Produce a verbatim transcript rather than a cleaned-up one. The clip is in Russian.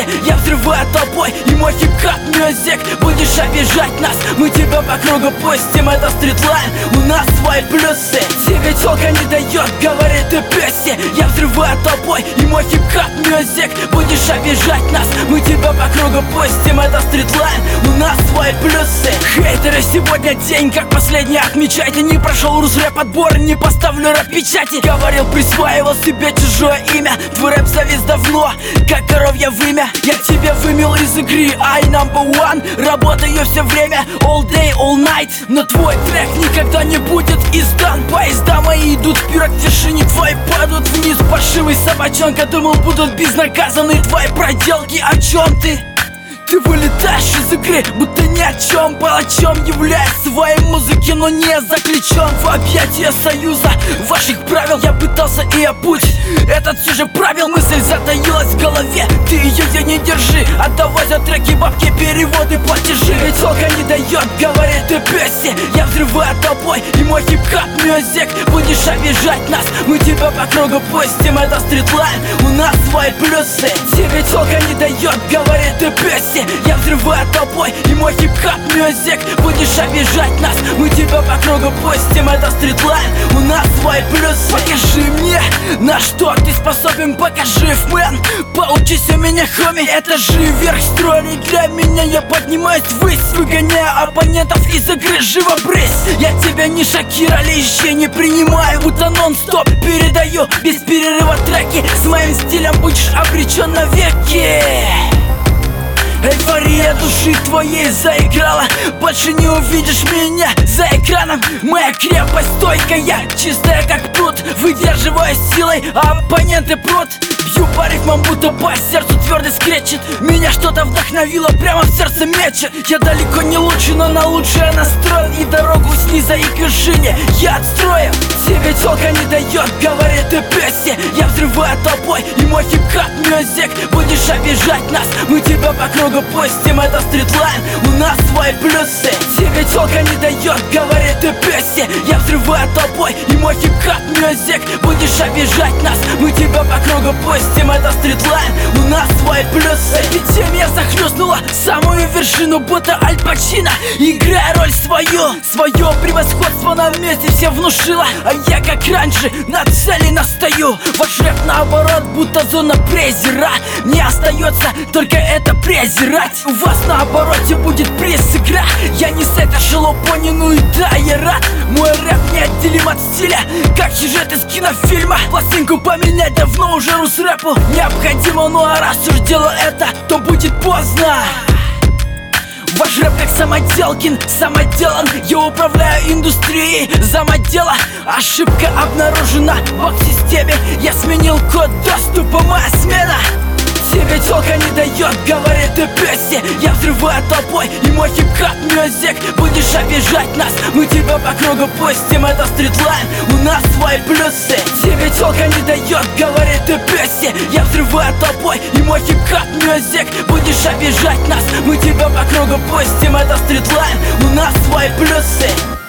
песни. Я взрываю толпой и мой хип-хоп мюзик. Будешь обижать нас, мы тебя по кругу пустим. Это стритлайн, у нас свои плюсы. Тебе тёлка не дает, говорит ты песни. Я взрываю толпой и мой хип-хоп мюзик. Будешь обижать нас, мы тебя по кругу пустим. Это стритлайн, у нас свои плюсы. Хейтеры, сегодня день как последний отмечайте. Не прошел рус-рэп отбор, не поставлю рэп-печати. Говорил, присваивал себе чужое имя. Твой рэп завис давно, как коровья вымя. Я тебя вымел из игры, I number one. Работаю все время, all day, all night. Но твой трек никогда не будет издан. Поезда мои идут вперед в тишине, твои падают вниз. Паршивый собачонка, думал, будут безнаказаны твои проделки. О чем ты? Ты вылетаешь из игры, будто ни о чем. Палачом являясь своей музыки, но не заключен в объятия союза ваших правил. Я пытался и я путь этот все же правил. Мысль затаилась в голове, ты ее я не держи. Отдавай за треки, бабки, переводы, платежи. Ведь тёлка не дает, говорит ты песни. Я взрываю толпой и мой хип-хоп мюзик. Будешь обижать нас, мы тебя по кругу пустим. Это стритлайн, у нас свои плюсы. Тебе тёлка не дает, говорит ты песни. Я взрываю толпой и мой хип-хоп мюзик. Будешь обижать нас, мы тебя по кругу пустим. Это стритлайн, у нас свои плюсы. Покажи мне, на что ты способен, покажи, фэн. Поучись у меня, хоми, это же верх строя не для меня. Я поднимаюсь ввысь, выгоняя оппонентов из игры, живо брысь. Я тебя не Шакира, лещей не принимаю, будто нон-стоп передаю без перерыва треки. С моим стилем будешь обречен навеки. Эйфория души твоей заиграла. Больше не увидишь меня за экраном. Моя крепость стойкая, чистая как пруд. Выдерживаю силой, а оппоненты прут. Бью по рифмам, будто по сердцу твердый скречет. Меня что-то вдохновило, прямо в сердце мечет. Я далеко не лучший, но на лучшее настроен. И дорогу снизу и к вершине я отстрою. Тебе тёлка не дает, говорит ты песни. Я взрываю толпой и мой хип-хоп мюзик. Будешь обижать нас, мы тебя по кругу пустим. Это стритлайн, у нас свои плюсы. Тебе тёлка не дает, говорит ты песни. Я взрываю толпой и мой хип-хоп мюзик. Будешь обижать нас, мы тебя по кругу пустим. Это стритлайн, у нас свои плюсы. Эпидемия захлестнула самую вершину, будто Аль Пачино, играя роль свою. Свое превосходство на месте все внушила. А я как раньше на цели настаю. Ваш рэп наоборот, будто зона презира. Мне остается только это презирать. У вас на обороте будет приз игра. Я не с этой шелупони, ну и да, я рад. Мой рэп неотделим от стиля, как сюжет из кинофильма. Пластинку поменять давно уже рус-рэпу необходимо. Ну а раз уж делаю это, то будет поздно. Ваш рэп как самоделкин, самоделан. Я управляю индустрией замодела. Ошибка обнаружена в системе. Я сменил код доступа, моя смена. Тебе тёлка не дает, говорит ты песни. Я взрываю толпой и мой хип-хоп мюзик. Будешь обижать нас, мы тебя по кругу пустим. Это стритлайн, у нас свои плюсы. Тебе тёлка не дает, говорит ты песни. Я взрываю толпой и мой хип-хоп мюзик. Будешь обижать нас, мы тебя по кругу пустим. Это стритлайн, у нас свои плюсы.